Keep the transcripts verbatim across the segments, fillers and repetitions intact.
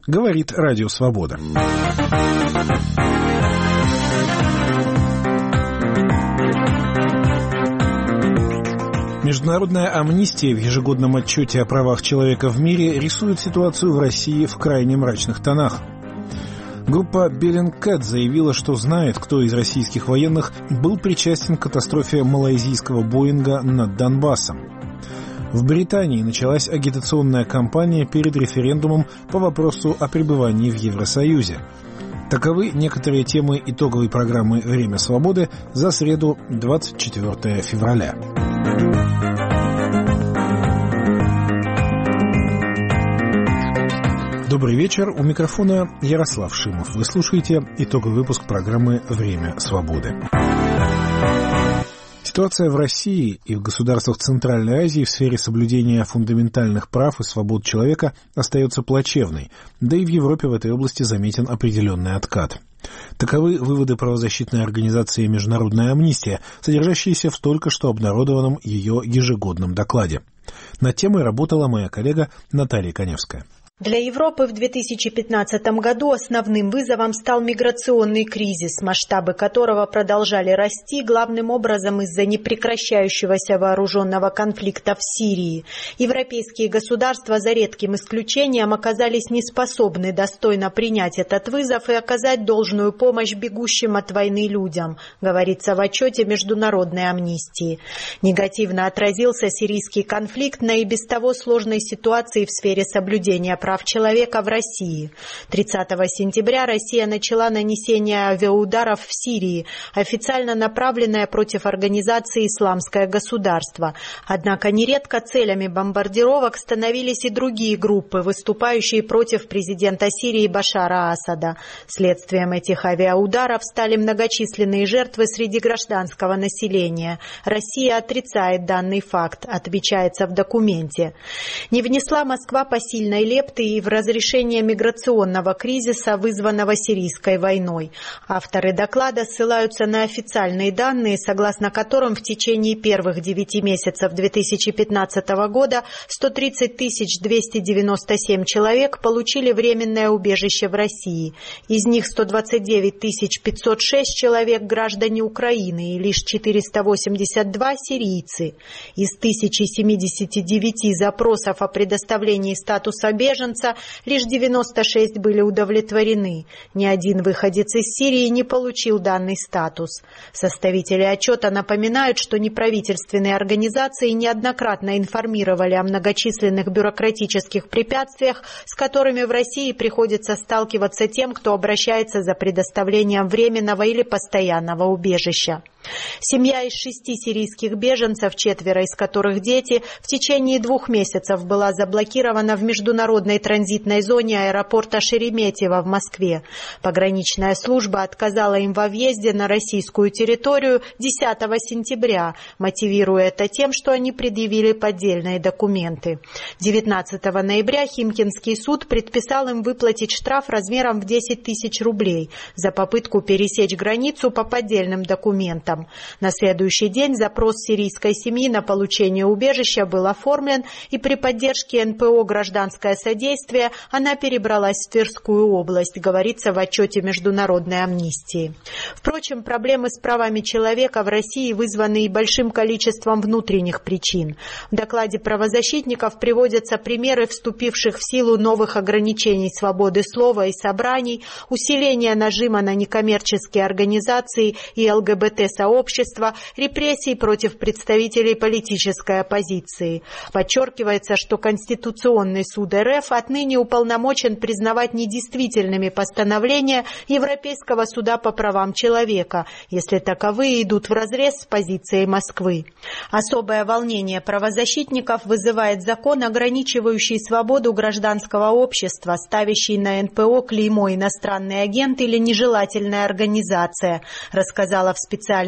Говорит Радио Свобода. Международная амнистия в ежегодном отчете о правах человека в мире рисует ситуацию в России в крайне мрачных тонах. Группа Bellingcat заявила, что знает, кто из российских военных был причастен к катастрофе малайзийского Боинга над Донбассом. В Британии началась агитационная кампания перед референдумом по вопросу о пребывании в Евросоюзе. Таковы некоторые темы итоговой программы «Время свободы» за среду, двадцать четвёртое февраля. Добрый вечер. У микрофона Ярослав Шимов. Вы слушаете итоговый выпуск программы «Время свободы». Ситуация в России и в государствах Центральной Азии в сфере соблюдения фундаментальных прав и свобод человека остается плачевной, да и в Европе в этой области заметен определенный откат. Таковы выводы правозащитной организации «Международная амнистия», содержащиеся в только что обнародованном ее ежегодном докладе. Над темой работала моя коллега Наталья Коневская. Для Европы в две тысячи пятнадцатом году основным вызовом стал миграционный кризис, масштабы которого продолжали расти главным образом из-за непрекращающегося вооруженного конфликта в Сирии. Европейские государства, за редким исключением, оказались неспособны достойно принять этот вызов и оказать должную помощь бегущим от войны людям, говорится в отчете Международной амнистии. Негативно отразился сирийский конфликт на и без того сложной ситуации в сфере соблюдения прав человека в России. тридцатого сентября Россия начала нанесение авиаударов в Сирии, официально направленное против организации «Исламское государство». Однако нередко целями бомбардировок становились и другие группы, выступающие против президента Сирии Башара Асада. Следствием этих авиаударов стали многочисленные жертвы среди гражданского населения. Россия отрицает данный факт, отмечается в документе. Не внесла Москва посильной лепты и в разрешение миграционного кризиса, вызванного сирийской войной. Авторы доклада ссылаются на официальные данные, согласно которым в течение первых девяти месяцев две тысячи пятнадцатого года сто тридцать тысяч двести девяносто семь человек получили временное убежище в России. Из них сто двадцать девять тысяч пятьсот шесть человек граждане Украины и лишь четыреста восемьдесят два сирийцы. Из тысячи семидесяти девяти запросов о предоставлении статуса беженца лишь девяносто шесть были удовлетворены. Ни один выходец из Сирии не получил данный статус. Составители отчета напоминают, что неправительственные организации неоднократно информировали о многочисленных бюрократических препятствиях, с которыми в России приходится сталкиваться тем, кто обращается за предоставлением временного или постоянного убежища. Семья из шести сирийских беженцев, четверо из которых дети, в течение двух месяцев была заблокирована в международной транзитной зоне аэропорта Шереметьево в Москве. Пограничная служба отказала им во въезде на российскую территорию десятого сентября, мотивируя это тем, что они предъявили поддельные документы. девятнадцатого ноября Химкинский суд предписал им выплатить штраф размером в десять тысяч рублей за попытку пересечь границу по поддельным документам. На следующий день запрос сирийской семьи на получение убежища был оформлен, и при поддержке эн пэ о «Гражданское содействие» она перебралась в Тверскую область, говорится в отчете Международной амнистии. Впрочем, проблемы с правами человека в России вызваны и большим количеством внутренних причин. В докладе правозащитников приводятся примеры вступивших в силу новых ограничений свободы слова и собраний, усиления нажима на некоммерческие организации и эл гэ бэ тэ-сообщества, общества, репрессий против представителей политической оппозиции. Подчеркивается, что Конституционный суд эр эф отныне уполномочен признавать недействительными постановления Европейского суда по правам человека, если таковые идут вразрез с позицией Москвы. Особое волнение правозащитников вызывает закон, ограничивающий свободу гражданского общества, ставящий на эн пэ о клеймо «иностранный агент» или «нежелательная организация», рассказала в специальном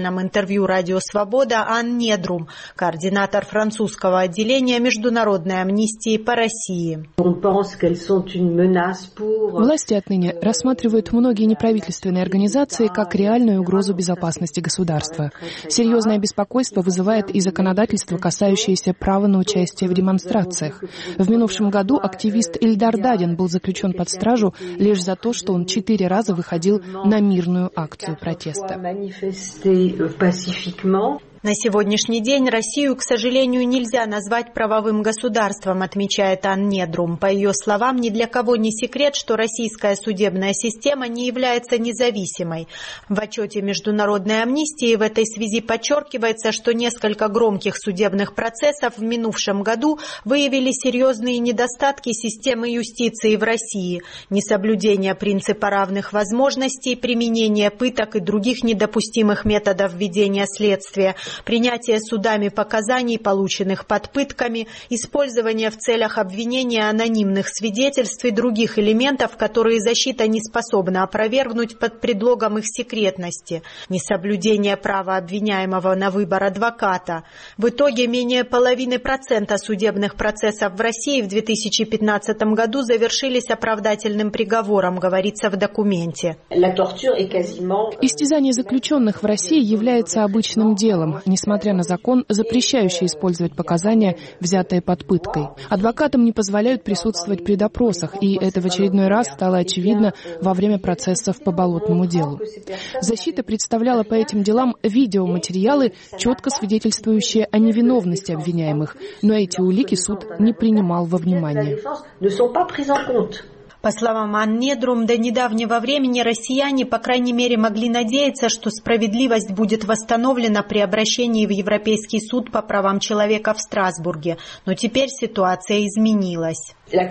специальном интервью «Радио Свобода» Ан Недрум, координатор французского отделения Международной амнистии по России. Власти отныне рассматривают многие неправительственные организации как реальную угрозу безопасности государства. Серьезное беспокойство вызывает и законодательство, касающееся права на участие в демонстрациях. В минувшем году активист Ильдар Дадин был заключен под стражу лишь за то, что он четыре раза выходил на мирную акцию протеста. На сегодняшний день Россию, к сожалению, нельзя назвать правовым государством, отмечает Ан Недрум. По ее словам, ни для кого не секрет, что российская судебная система не является независимой. В отчете Международной амнистии в этой связи подчеркивается, что несколько громких судебных процессов в минувшем году выявили серьезные недостатки системы юстиции в России, несоблюдение принципа равных возможностей, применение пыток и других недопустимых методов ведения следствия, принятие судами показаний, полученных под пытками, использование в целях обвинения анонимных свидетельств и других элементов, которые защита не способна опровергнуть под предлогом их секретности, несоблюдение права обвиняемого на выбор адвоката. В итоге менее половины процента судебных процессов в России в две тысячи пятнадцатом году завершились оправдательным приговором, говорится в документе. Истязание заключенных в России является обычным делом, несмотря на закон, запрещающий использовать показания, взятые под пыткой. Адвокатам не позволяют присутствовать при допросах, и это в очередной раз стало очевидно во время процессов по Болотному делу. Защита представляла по этим делам видеоматериалы, четко свидетельствующие о невиновности обвиняемых, но эти улики суд не принимал во внимание. По словам Ан Недрум, до недавнего времени россияне, по крайней мере, могли надеяться, что справедливость будет восстановлена при обращении в Европейский суд по правам человека в Страсбурге. Но теперь ситуация изменилась.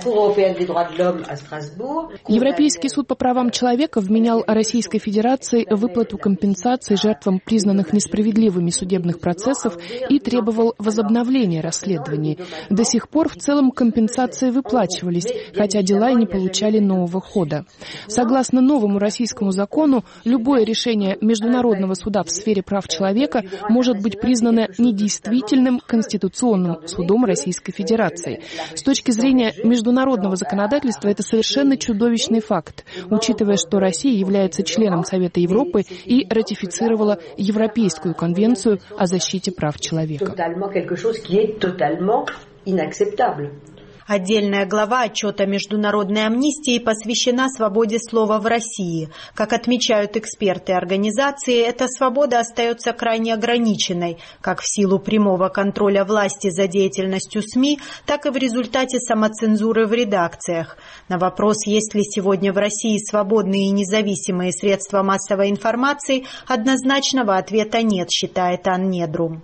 Европейский суд по правам человека вменял Российской Федерации выплату компенсаций жертвам признанных несправедливыми судебных процессов и требовал возобновления расследований. До сих пор в целом компенсации выплачивались, хотя дела и не получали нового хода. Согласно новому российскому закону, любое решение Международного суда в сфере прав человека может быть признано недействительным Конституционным судом Российской Федерации. С точки зрения международного законодательства это совершенно чудовищный факт, учитывая, что Россия является членом Совета Европы и ратифицировала Европейскую конвенцию о защите прав человека. Отдельная глава отчета Международной амнистии посвящена свободе слова в России. Как отмечают эксперты организации, эта свобода остается крайне ограниченной, как в силу прямого контроля власти за деятельностью СМИ, так и в результате самоцензуры в редакциях. На вопрос, есть ли сегодня в России свободные и независимые средства массовой информации, однозначного ответа нет, считает Ан Недрум.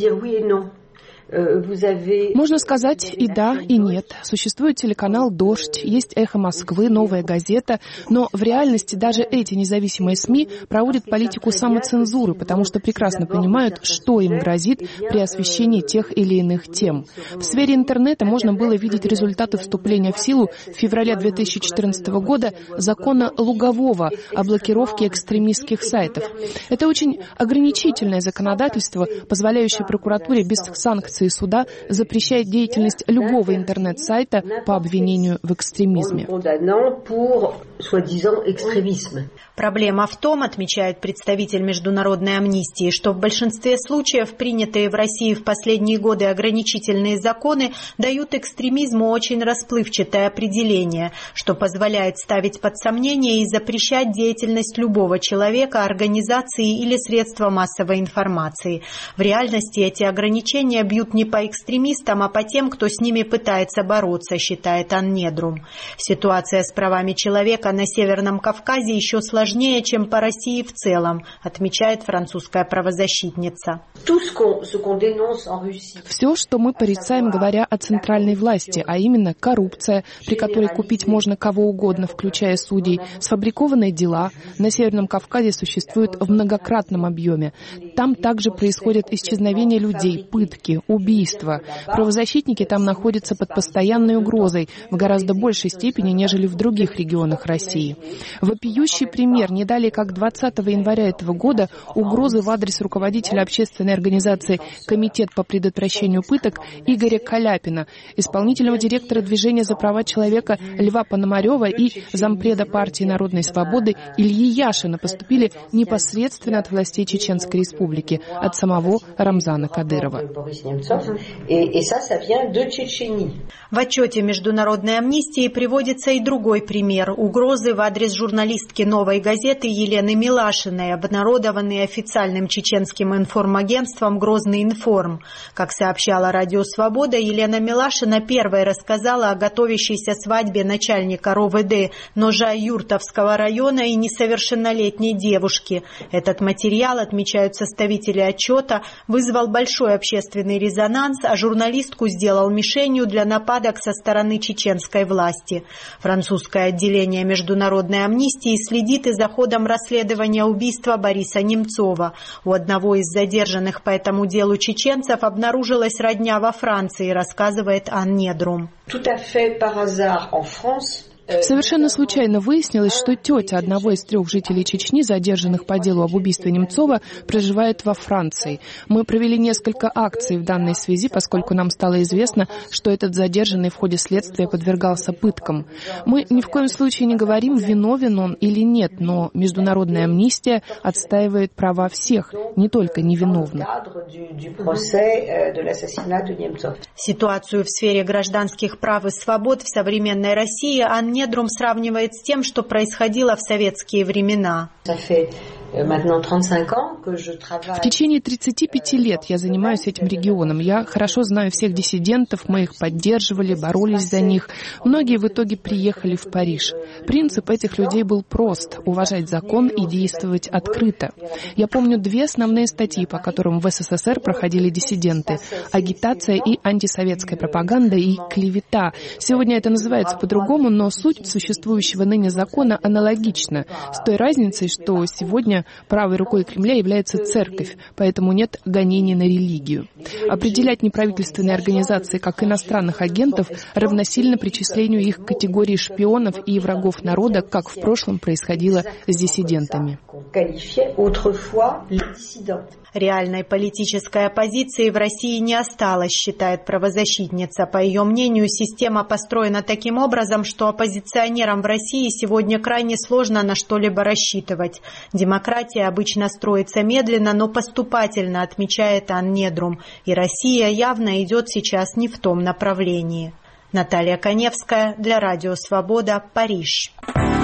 Можно сказать и да, и нет. Существует телеканал «Дождь», есть «Эхо Москвы», «Новая газета», но в реальности даже эти независимые СМИ проводят политику самоцензуры, потому что прекрасно понимают, что им грозит при освещении тех или иных тем. В сфере интернета можно было видеть результаты вступления в силу в феврале две тысячи четырнадцатого года закона Лугового о блокировке экстремистских сайтов. Это очень ограничительное законодательство, позволяющее прокуратуре без санкций суда запрещать деятельность любого интернет-сайта по обвинению в экстремизме. Проблема в том, отмечает представитель Международной амнистии, что в большинстве случаев принятые в России в последние годы ограничительные законы дают экстремизму очень расплывчатое определение, что позволяет ставить под сомнение и запрещать деятельность любого человека, организации или средства массовой информации. В реальности эти ограничения бьют не по экстремистам, а по тем, кто с ними пытается бороться, считает Ан Недрум. Ситуация с правами человека на Северном Кавказе еще сложнее, чем по России в целом, отмечает французская правозащитница. Все, что мы порицаем, говоря о центральной власти, а именно коррупция, при которой купить можно кого угодно, включая судей, сфабрикованные дела, на Северном Кавказе существуют в многократном объеме. Там также происходят исчезновения людей, пытки, убийства. Правозащитники там находятся под постоянной угрозой в гораздо большей степени, нежели в других регионах России. Вопиющий пример: не далее как двадцатого января этого года угрозы в адрес руководителя общественной организации «Комитет по предотвращению пыток» Игоря Каляпина, исполнительного директора движения за права человека Льва Пономарева и зампреда партии Народной свободы Ильи Яшина поступили непосредственно от властей Чеченской Республики, от самого Рамзана Кадырова. В отчете Международной амнистии приводится и другой пример – угрозы в адрес журналистки «Новой газеты» Елены Милашиной, обнародованные официальным чеченским информагентством «Грозный информ». Как сообщала Радио Свобода, Елена Милашина первой рассказала о готовящейся свадьбе начальника РОВД Ножа-Юртовского района и несовершеннолетней девушки. Этот материал, отмечают составители отчета, вызвал большой общественный резонанс, а журналистку сделал мишенью для нападок со стороны чеченской власти. Французское отделение Международной амнистии следит и за ходом расследования убийства Бориса Немцова. У одного из задержанных по этому делу чеченцев обнаружилась родня во Франции, рассказывает Ан Недрум. Совершенно случайно выяснилось, что тетя одного из трех жителей Чечни, задержанных по делу об убийстве Немцова, проживает во Франции. Мы провели несколько акций в данной связи, поскольку нам стало известно, что этот задержанный в ходе следствия подвергался пыткам. Мы ни в коем случае не говорим, виновен он или нет, но международная амнистия отстаивает права всех, не только невиновных. Ситуацию в сфере гражданских прав и свобод в современной России Ан Недрум сравнивает с тем, что происходило в советские времена. В течение тридцати пяти лет я занимаюсь этим регионом. Я хорошо знаю всех диссидентов, мы их поддерживали, боролись за них. Многие в итоге приехали в Париж. Принцип этих людей был прост – уважать закон и действовать открыто. Я помню две основные статьи, по которым в СССР проходили диссиденты – агитация и антисоветская пропаганда и клевета. Сегодня это называется по-другому, но суть существующего ныне закона аналогична, с той разницей, что сегодня правой рукой Кремля является церковь, поэтому нет гонений на религию. Определять неправительственные организации как иностранных агентов равносильно причислению их к категории шпионов и врагов народа, как в прошлом происходило с диссидентами. Реальной политической оппозиции в России не осталось, считает правозащитница. По ее мнению, система построена таким образом, что оппозиционерам в России сегодня крайне сложно на что-либо рассчитывать. Демократия обычно строится медленно, но поступательно, отмечает Ан Недрум. И Россия явно идет сейчас не в том направлении. Наталья Коневская для Радио Свобода, Париж.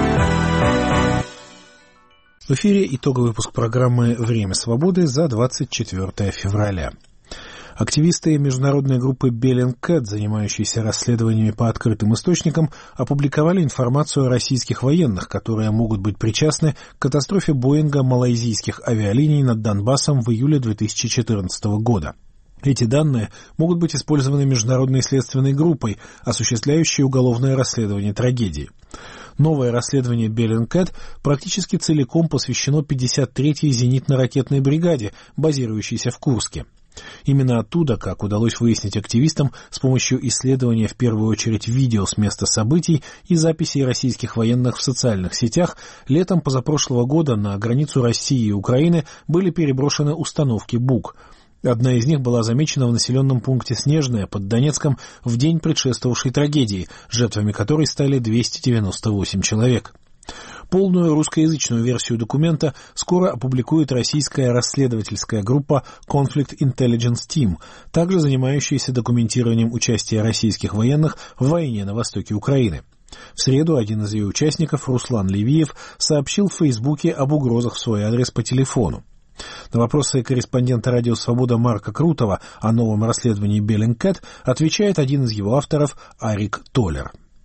В эфире итоговый выпуск программы «Время свободы» за двадцать четвёртое февраля. Активисты международной группы Bellingcat, занимающиеся расследованиями по открытым источникам, опубликовали информацию о российских военных, которые могут быть причастны к катастрофе Боинга малайзийских авиалиний над Донбассом в июле две тысячи четырнадцатого года. Эти данные могут быть использованы международной следственной группой, осуществляющей уголовное расследование трагедии. Новое расследование Bellingcat практически целиком посвящено пятьдесят третьей зенитно-ракетной бригаде, базирующейся в Курске. Именно оттуда, как удалось выяснить активистам, с помощью исследования в первую очередь видео с места событий и записей российских военных в социальных сетях, летом позапрошлого года на границу России и Украины были переброшены установки БУК. Одна из них была замечена в населенном пункте Снежное под Донецком в день предшествовавшей трагедии, жертвами которой стали двести девяносто восемь человек. Полную русскоязычную версию документа скоро опубликует российская расследовательская группа Conflict Intelligence Team, также занимающаяся документированием участия российских военных в войне на востоке Украины. В среду один из ее участников, Руслан Левиев, сообщил в Фейсбуке об угрозах в свой адрес по телефону. На вопросы корреспондента «Радио Свобода» Марка Крутова о новом расследовании Bellingcat отвечает один из его авторов Арик Толлер.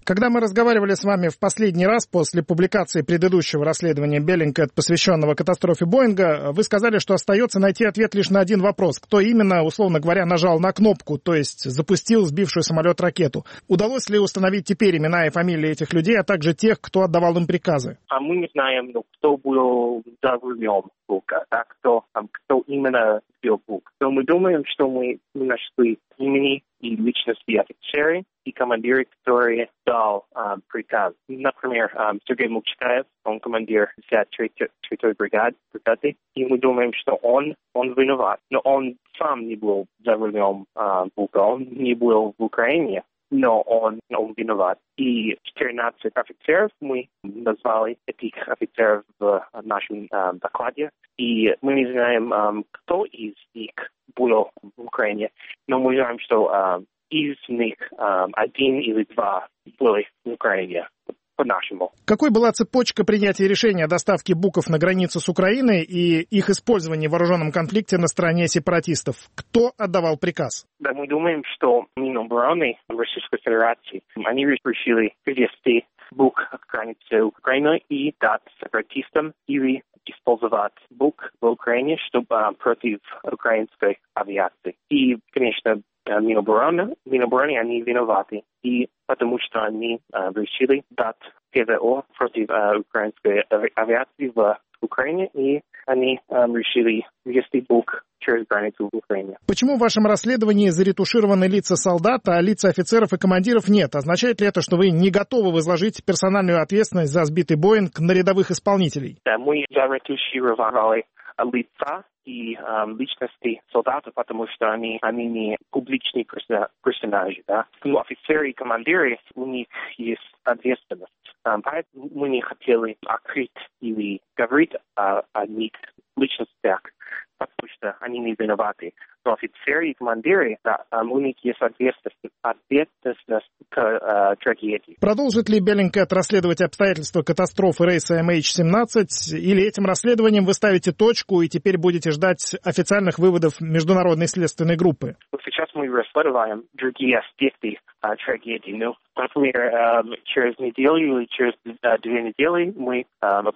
Когда мы разговаривали с вами в последний раз после публикации предыдущего расследования Bellingcat, посвященного катастрофе Боинга, вы сказали, что остается найти ответ лишь на один вопрос. Кто именно, условно говоря, нажал на кнопку, то есть запустил сбившую самолет ракету? Удалось ли установить теперь имена и фамилии этих людей, а также тех, кто отдавал им приказы? А мы не знаем, ну, кто был за рулем Бука, да, кто, кто именно сбил Бук. Но мы думаем, что мы нашли имени и личности офицеры и командиры, которые дал um, приказ. Например, um, Сергей Мукчаев, он командир пятьдесят третьей бригады, бригады, и мы думаем, что он, он виноват. Но он сам не был за рулем uh, Бука, он не был в Украине, но он, он виноват. И четырнадцать офицеров мы назвали этих офицеров в нашем uh, докладе. И мы не знаем, um, кто из них был в Украине, но мы знаем, что uh, из них um, один или два были в Украине, по-нашему. Какой была цепочка принятия решения о доставке буков на границу с Украиной и их использования в вооруженном конфликте на стороне сепаратистов? Кто отдавал приказ? Да, мы думаем, что Минобороны Российской Федерации, они решили привести бук к границе Украины и дать сепаратистам или использовать бук в Украине, чтобы против украинской авиации. И, конечно, Минобороны, Минобороны, они виноваты, и потому что они uh, решили дать ПВО против uh, украинской авиации в Украине, и они uh, решили ввести бук через границу в Украине. Почему в вашем расследовании заретушированы лица солдат, а лица офицеров и командиров нет? Означает ли это, что вы не готовы возложить персональную ответственность за сбитый Боинг на рядовых исполнителей? Да, мы заретушировали лица и э, личности солдатов, потому что они, они не публичные персонажи. Да? Ну, офицеры и командиры, у них есть ответственность. Um, поэтому мы не хотели открыть или говорить о, о них личностях, потому что они не виноваты. Но офицеры и командиры, да, um, у них есть ответственность, ответственность к uh, трагедии. Продолжит ли Bellingcat расследовать обстоятельства катастрофы рейса эм эйч семнадцать, или этим расследованием вы ставите точку и теперь будете ждать официальных выводов международной следственной группы? Сейчас мы расследуем другие аспекты uh, трагедии. Ну, например, uh, через неделю или через uh, две недели мы uh,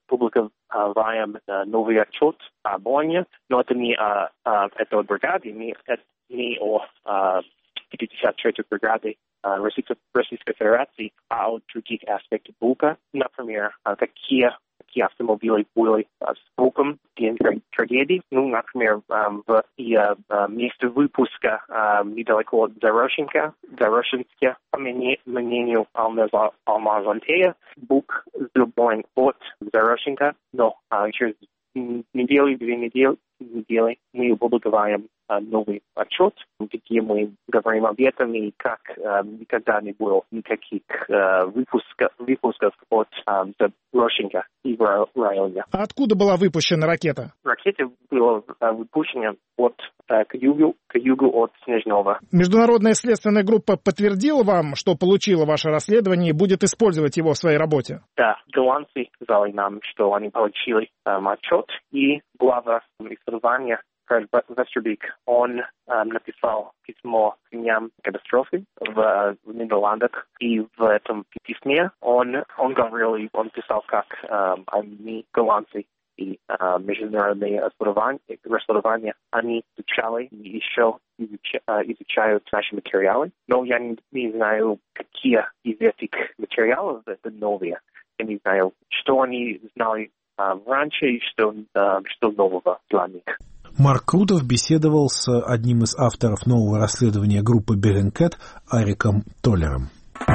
публикуем uh, новый отчет о Боинге, но это не uh, uh, это от бригады, не, не о uh, пятьдесят третьей бригаде uh, Российской, Российской Федерации, а о других аспектах Бука. Например, uh, какие какие автомобили были uh, с Буком в день трагедии. Ну, например, um, в и, uh, uh, месте выпуска uh, недалеко от Зарошенко, Зарошенске, по мнению Алмаз Антея, Бук сбил Боинг от Зарошенко, но uh, через неделю, две недели, недели мы опубликовали uh, новый отчет, где мы говорим об этом и как uh, никогда не было никаких uh, выпусков, выпусков от uh, Зарошенко и в районе. А откуда была выпущена ракета? Ракета была uh, выпущена от uh, к югу, к югу от Снежного. Международная следственная группа подтвердила вам, что получила ваше расследование и будет использовать его в своей работе? Да, голландцы сказали нам, что они получили um, отчет, и глава исследования Карл Вестербик, он um, написал письмо к дням катастрофы в, в Нидерландах, и в этом письме он, он говорил, и он писал, как um, они, голландцы, и uh, международные расследования, они изучали и еще изуч, uh, изучают наши материалы, но я не, не знаю, какие из этих материалов это новые. Я не знаю, что они знали uh, раньше и что, uh, что нового для них. Марк Крутов беседовал с одним из авторов нового расследования группы Bellingcat Ариком Толлером.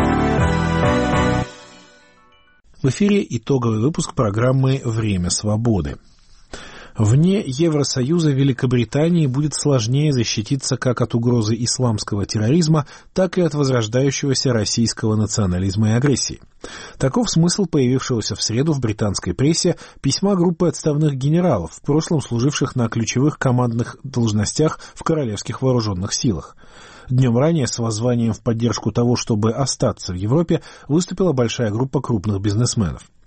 В эфире итоговый выпуск программы «Время свободы». Вне Евросоюза Великобритании будет сложнее защититься как от угрозы исламского терроризма, так и от возрождающегося российского национализма и агрессии. Таков смысл появившегося в среду в британской прессе письма группы отставных генералов, в прошлом служивших на ключевых командных должностях в королевских вооруженных силах. Днем ранее с воззванием в поддержку того, чтобы остаться в Европе, выступила большая группа крупных бизнесменов.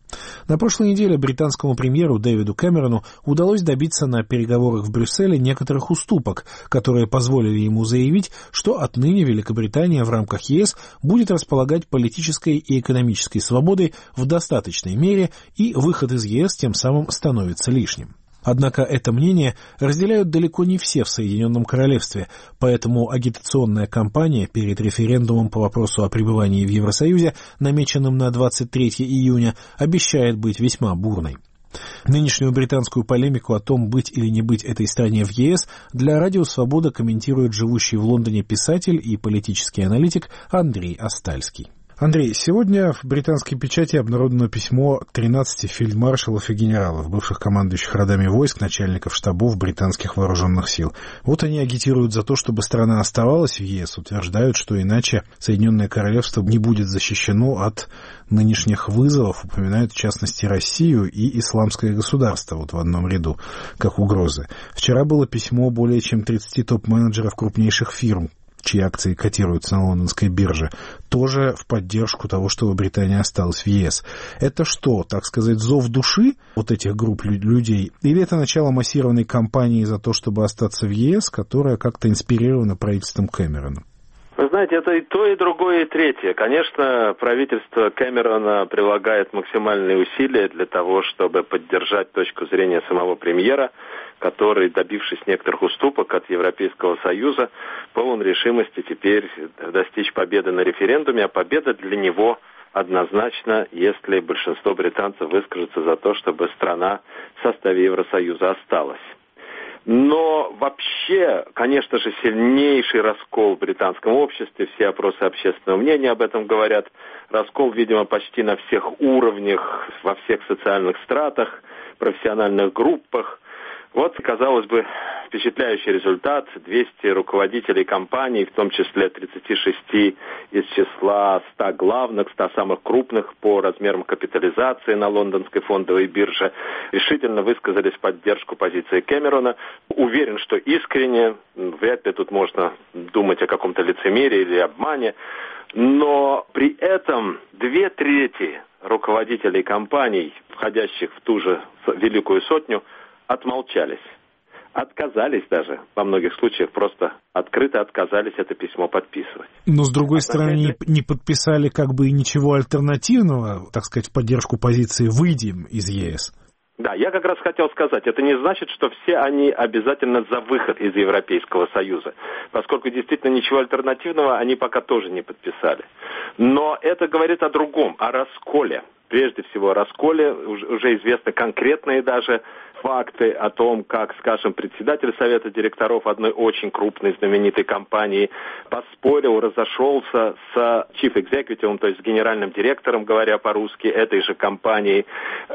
На прошлой неделе британскому премьеру Дэвиду Кэмерону удалось добиться на переговорах в Брюсселе некоторых уступок, которые позволили ему заявить, что отныне Великобритания в рамках ЕС будет располагать политической и экономической свободой в достаточной мере, и выход из ЕС тем самым становится лишним. Однако это мнение разделяют далеко не все в Соединенном Королевстве, поэтому агитационная кампания перед референдумом по вопросу о пребывании в Евросоюзе, намеченным на двадцать третьего июня, обещает быть весьма бурной. Нынешнюю британскую полемику о том, быть или не быть этой стране в ЕС, для Радио Свобода комментирует живущий в Лондоне писатель и политический аналитик Андрей Остальский. Андрей, сегодня в британской печати обнародовано письмо тринадцати фельдмаршалов и генералов, бывших командующих родами войск, начальников штабов британских вооруженных сил. Вот они агитируют за то, чтобы страна оставалась в ЕС, утверждают, что иначе Соединенное Королевство не будет защищено от нынешних вызовов, упоминают в частности Россию и исламское государство вот в одном ряду, как угрозы. Вчера было письмо более чем тридцати топ-менеджеров крупнейших фирм, чьи акции котируются на лондонской бирже, тоже в поддержку того, чтобы Британия осталась в ЕС. Это что, так сказать, зов души вот этих групп людей? Или это начало массированной кампании за то, чтобы остаться в ЕС, которая как-то инспирирована правительством Кэмерона? Вы знаете, это и то, и другое, и третье. Конечно, правительство Кэмерона прилагает максимальные усилия для того, чтобы поддержать точку зрения самого премьера, который, добившись некоторых уступок от Европейского Союза, полон решимости теперь достичь победы на референдуме, а победа для него однозначно, если большинство британцев выскажется за то, чтобы страна в составе Евросоюза осталась. Но вообще, конечно же, сильнейший раскол в британском обществе, все опросы общественного мнения об этом говорят, раскол, видимо, почти на всех уровнях, во всех социальных стратах, профессиональных группах. Вот, казалось бы, впечатляющий результат. двести руководителей компаний, в том числе тридцать шесть из числа ста главных, ста самых крупных по размерам капитализации на лондонской фондовой бирже, решительно высказались в поддержку позиции Кэмерона. Уверен, что искренне, вряд ли тут можно думать о каком-то лицемерии или обмане, но при этом две трети руководителей компаний, входящих в ту же Великую Сотню, отмолчались. Отказались даже, во многих случаях просто открыто отказались это письмо подписывать. Но, с другой стороны, не, не подписали как бы и ничего альтернативного, так сказать, в поддержку позиции «выйдем из ЕС». Да, я как раз хотел сказать, это не значит, что все они обязательно за выход из Европейского Союза, поскольку действительно ничего альтернативного они пока тоже не подписали. Но это говорит о другом, о расколе. Прежде всего о расколе, уже известны конкретные даже факты о том, как, скажем, председатель Совета директоров одной очень крупной знаменитой компании поспорил, разошелся с chief executive, то есть с генеральным директором, говоря по-русски, этой же компании,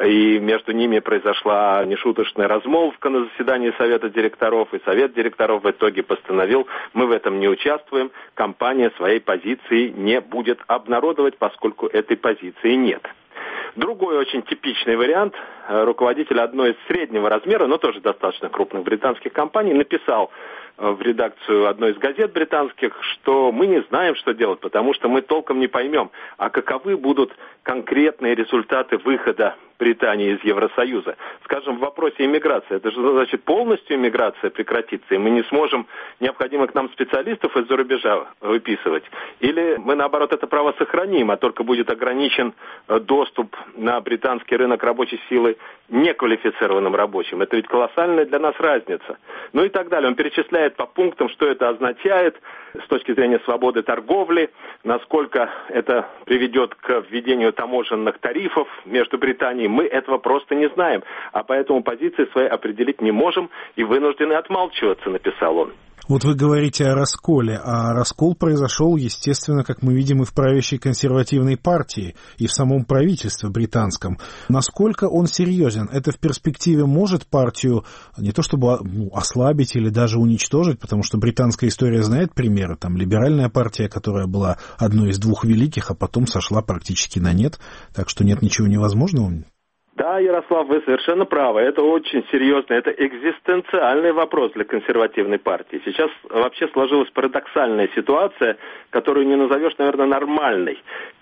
и между ними произошла нешуточная размолвка на заседании Совета директоров, и Совет директоров в итоге постановил, мы в этом не участвуем, компания своей позиции не будет обнародовать, поскольку этой позиции нет. Другой очень типичный вариант. Руководитель одной из среднего размера, но тоже достаточно крупных британских компаний, написал в редакцию одной из газет британских, что мы не знаем, что делать, потому что мы толком не поймем, а каковы будут конкретные результаты выхода Британии из Евросоюза. Скажем, в вопросе иммиграции. Это же значит полностью иммиграция прекратится, и мы не сможем необходимых нам специалистов из-за рубежа выписывать. Или мы, наоборот, это право сохраним, а только будет ограничен доступ на британский рынок рабочей силы неквалифицированным рабочим. Это ведь колоссальная для нас разница. Ну и так далее. Он перечисляет по пунктам, что это означает с точки зрения свободы торговли, насколько это приведет к введению таможенных тарифов между Британией. Мы этого просто не знаем, а поэтому позиции свои определить не можем и вынуждены отмалчиваться, написал он. Вот вы говорите о расколе, а раскол произошел, естественно, как мы видим, и в правящей консервативной партии, и в самом правительстве британском. Насколько он серьезен? Это в перспективе может партию не то чтобы ну, ослабить или даже уничтожить, потому что британская история знает примеры. Там либеральная партия, которая была одной из двух великих, а потом сошла практически на нет. Так что нет ничего невозможного. Да, Ярослав, вы совершенно правы. Это очень серьезный, это экзистенциальный вопрос для консервативной партии. Сейчас вообще сложилась парадоксальная ситуация, которую не назовешь, наверное, нормальной.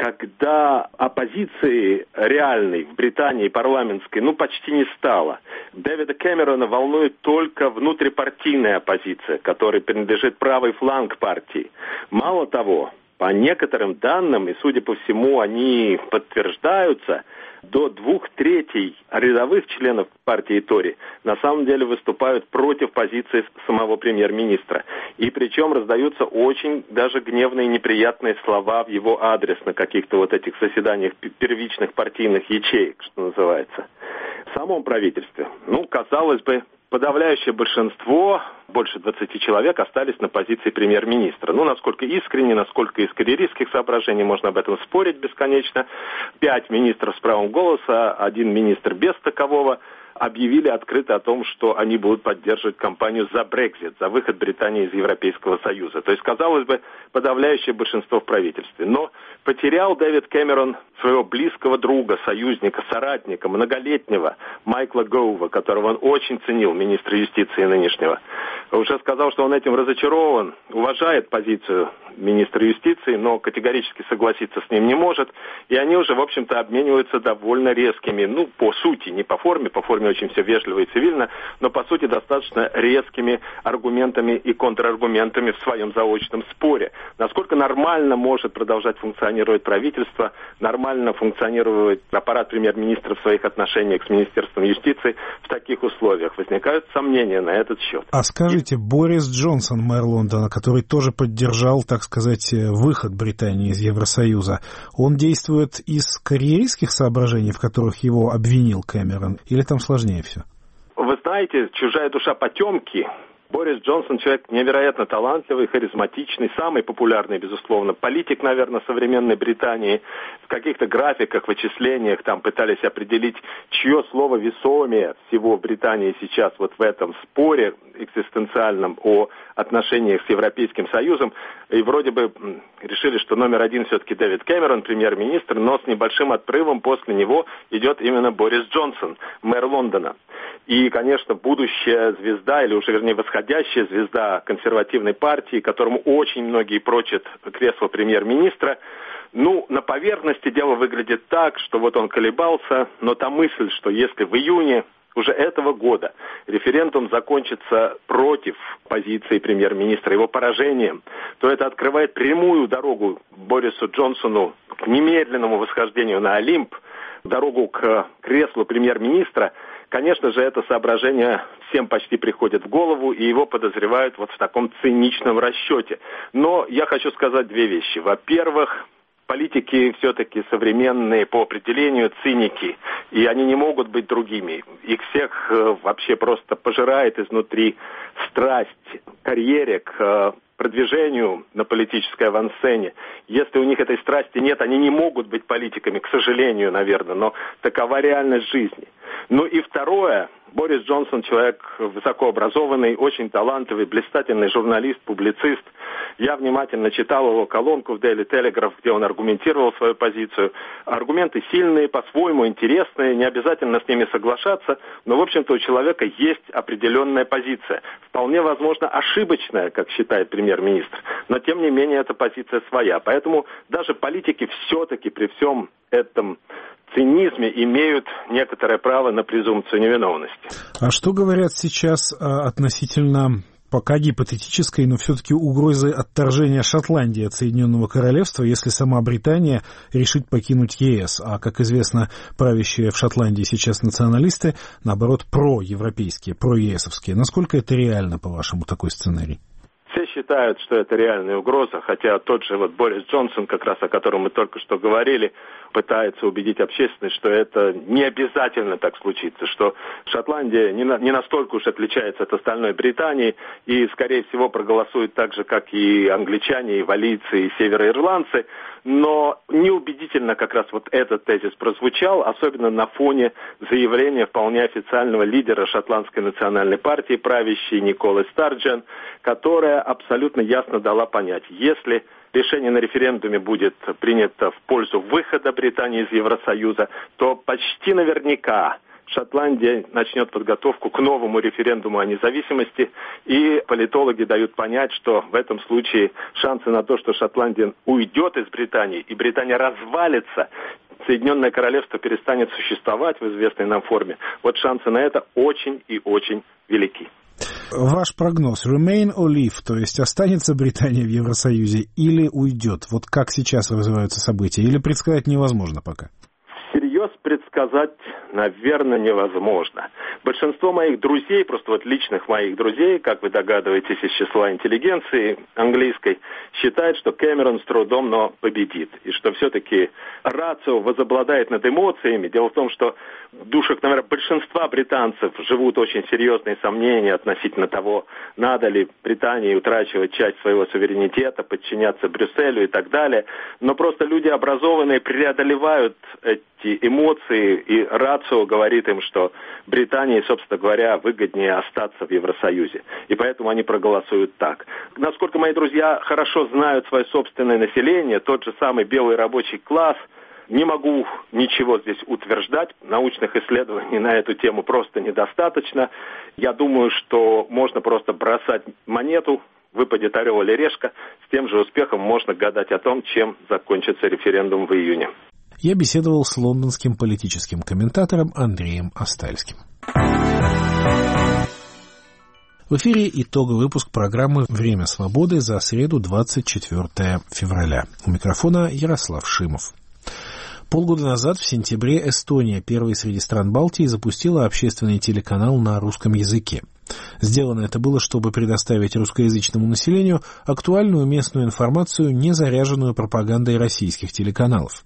Когда оппозиции реальной в Британии парламентской, ну, почти не стало. Дэвида Кэмерона волнует только внутрипартийная оппозиция, которой принадлежит правый фланг партии. Мало того, по некоторым данным, и, судя по всему, они подтверждаются, до двух третей рядовых членов партии Тори на самом деле выступают против позиции самого премьер-министра. И причем раздаются очень даже гневные и неприятные слова в его адрес на каких-то вот этих заседаниях первичных партийных ячеек, что называется. В самом правительстве, ну, казалось бы, подавляющее большинство, больше двадцати человек, остались на позиции премьер-министра. Ну, насколько искренне, насколько из карьеристских соображений, можно об этом спорить бесконечно. Пять министров с правом голоса, один министр без такового, объявили открыто о том, что они будут поддерживать кампанию за Брексит, за выход Британии из Европейского Союза. То есть, казалось бы, подавляющее большинство в правительстве. Но потерял Дэвид Кэмерон своего близкого друга, союзника, соратника, многолетнего Майкла Гоува, которого он очень ценил, министра юстиции нынешнего. Уже сказал, что он этим разочарован, уважает позицию министра юстиции, но категорически согласиться с ним не может. И они уже, в общем-то, обмениваются довольно резкими, ну, по сути, не по форме, по форме очень все вежливо и цивильно, но, по сути, достаточно резкими аргументами и контраргументами в своем заочном споре. Насколько нормально может продолжать функционировать правительство, нормально функционировать аппарат премьер-министра в своих отношениях с Министерством юстиции в таких условиях? Возникают сомнения на этот счет. А скажите, Борис Джонсон, мэр Лондона, который тоже поддержал, так сказать, выход Британии из Евросоюза, он действует из карьеристских соображений, в которых его обвинил Кэмерон, или там сложнее все? Вы знаете, чужая душа потемки. Борис Джонсон человек невероятно талантливый, харизматичный, самый популярный, безусловно, политик, наверное, современной Британии. В каких-то графиках, вычислениях там пытались определить, чье слово весомее всего в Британии сейчас вот в этом споре экзистенциальном о отношениях с Европейским Союзом. И вроде бы решили, что номер один все-таки Дэвид Кэмерон, премьер-министр, но с небольшим отрывом после него идет именно Борис Джонсон, мэр Лондона. И, конечно, будущая звезда, или уже, вернее, восходящая звезда консервативной партии, которому очень многие прочат кресло премьер-министра, ну, на поверхности дело выглядит так, что вот он колебался, но та мысль, что если в июне уже этого года референдум закончится против позиции премьер-министра, его поражением, то это открывает прямую дорогу Борису Джонсону к немедленному восхождению на Олимп, дорогу к креслу премьер-министра. Конечно же, это соображение всем почти приходит в голову, и его подозревают вот в таком циничном расчете. Но я хочу сказать две вещи. Во-первых, политики все-таки современные по определению циники, и они не могут быть другими. Их всех э, вообще просто пожирает изнутри страсть к карьере, к э, продвижению на политической авансцене. Если у них этой страсти нет, они не могут быть политиками, к сожалению, наверное, но такова реальность жизни. Ну и второе, Борис Джонсон человек высокообразованный, очень талантливый, блистательный журналист, публицист. Я внимательно читал его колонку в Daily Telegraph, где он аргументировал свою позицию. Аргументы сильные, по-своему интересные, не обязательно с ними соглашаться, но, в общем-то, у человека есть определенная позиция. Вполне возможно, ошибочная, как считает премьер-министр, но, тем не менее, эта позиция своя. Поэтому даже политики все-таки при всем этом цинизме имеют некоторое право на презумпцию невиновности. А что говорят сейчас относительно пока гипотетической, но все-таки угрозы отторжения Шотландии от Соединенного Королевства, если сама Британия решит покинуть ЕС? А, как известно, правящие в Шотландии сейчас националисты, наоборот, проевропейские, проесовские. Насколько это реально, по-вашему, такой сценарий? Все считают, что это реальная угроза, хотя тот же вот Борис Джонсон, как раз о котором мы только что говорили, пытается убедить общественность, что это не обязательно так случится, что Шотландия не, на, не настолько уж отличается от остальной Британии и, скорее всего, проголосует так же, как и англичане, и валлийцы, и североирландцы, но неубедительно как раз вот этот тезис прозвучал, особенно на фоне заявления вполне официального лидера шотландской национальной партии, правящей Николы Старджен, которая абсолютно ясно дала понять, если решение на референдуме будет принято в пользу выхода Британии из Евросоюза, то почти наверняка Шотландия начнет подготовку к новому референдуму о независимости, и политологи дают понять, что в этом случае шансы на то, что Шотландия уйдет из Британии и Британия развалится, Соединенное Королевство перестанет существовать в известной нам форме, вот шансы на это очень и очень велики. Ваш прогноз: remain or leave, то есть останется Британия в Евросоюзе или уйдет? Вот как сейчас развиваются события? Или предсказать невозможно пока? Всерьез предсказать, наверное, невозможно. Большинство моих друзей, просто вот личных моих друзей, как вы догадываетесь, из числа интеллигенции английской, считают, что Кэмерон с трудом, но победит. И что все-таки рацио возобладает над эмоциями. Дело в том, что в душах, наверное, большинства британцев живут очень серьезные сомнения относительно того, надо ли Британии утрачивать часть своего суверенитета, подчиняться Брюсселю и так далее. Но просто люди образованные преодолевают эти эмоции, и рацио говорит им, что Британии, собственно говоря, выгоднее остаться в Евросоюзе. И поэтому они проголосуют так. Насколько мои друзья хорошо знают свое собственное население, тот же самый белый рабочий класс, не могу ничего здесь утверждать. Научных исследований на эту тему просто недостаточно. Я думаю, что можно просто бросать монету, выпадет орел или решка. С тем же успехом можно гадать о том, чем закончится референдум в июне. Я беседовал с лондонским политическим комментатором Андреем Остальским. В эфире итоговый выпуск программы «Время свободы» за среду, двадцать четвёртое февраля. У микрофона Ярослав Шимов. Полгода назад, в сентябре, Эстония, первой среди стран Балтии, запустила общественный телеканал на русском языке. Сделано это было, чтобы предоставить русскоязычному населению актуальную местную информацию, не заряженную пропагандой российских телеканалов.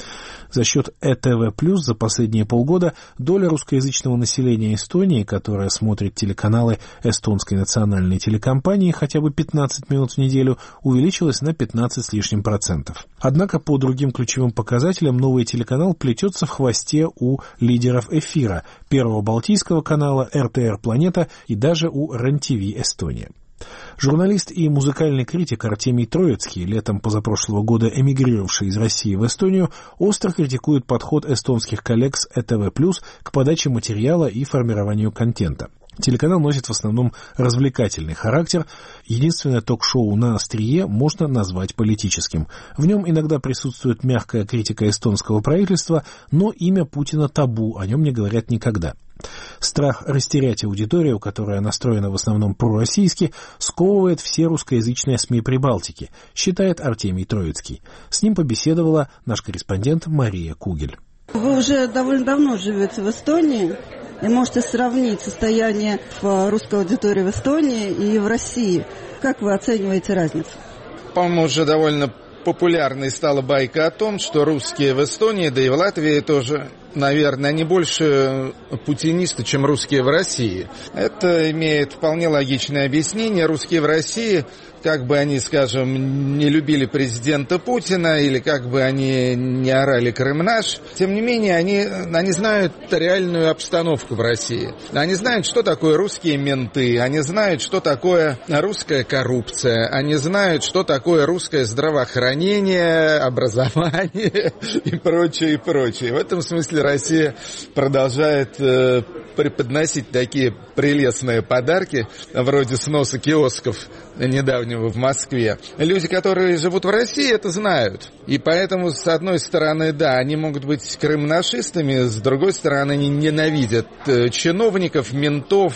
За счет э тэ вэ плюс за последние полгода доля русскоязычного населения Эстонии, которая смотрит телеканалы эстонской национальной телекомпании хотя бы пятнадцать минут в неделю, увеличилась на пятнадцать с лишним процентов. Однако по другим ключевым показателям новый телеканал плетется в хвосте у лидеров эфира, Первого Балтийского канала, эр тэ эр Планета и даже у эр эн ти ви Эстония. Журналист и музыкальный критик Артемий Троицкий, летом позапрошлого года эмигрировавший из России в Эстонию, остро критикует подход эстонских коллег с э тэ вэ плюс к подаче материала и формированию контента. Телеканал носит в основном развлекательный характер. Единственное ток-шоу на острие можно назвать политическим. В нем иногда присутствует мягкая критика эстонского правительства, но имя Путина табу, о нем не говорят никогда. Страх растерять аудиторию, которая настроена в основном пророссийски, сковывает все русскоязычные СМИ Прибалтики, считает Артемий Троицкий. С ним побеседовала наш корреспондент Мария Кугель. Вы уже довольно давно живете в Эстонии и можете сравнить состояние русской аудитории в Эстонии и в России. Как вы оцениваете разницу? По-моему, уже довольно популярной стала байка о том, что русские в Эстонии, да и в Латвии тоже, наверное, они больше путинисты, чем русские в России. Это имеет вполне логичное объяснение. Русские в России, как бы они, скажем, не любили президента Путина, или как бы они не орали «Крым наш», тем не менее, они, они знают реальную обстановку в России. Они знают, что такое русские менты, они знают, что такое русская коррупция, они знают, что такое русское здравоохранение, образование и прочее, и прочее. В этом смысле Россия продолжает э, преподносить такие прелестные подарки, вроде сноса киосков недавнего в Москве. Люди, которые живут в России, это знают. И поэтому, с одной стороны, да, они могут быть крымнашистами, с другой стороны, они ненавидят чиновников, ментов,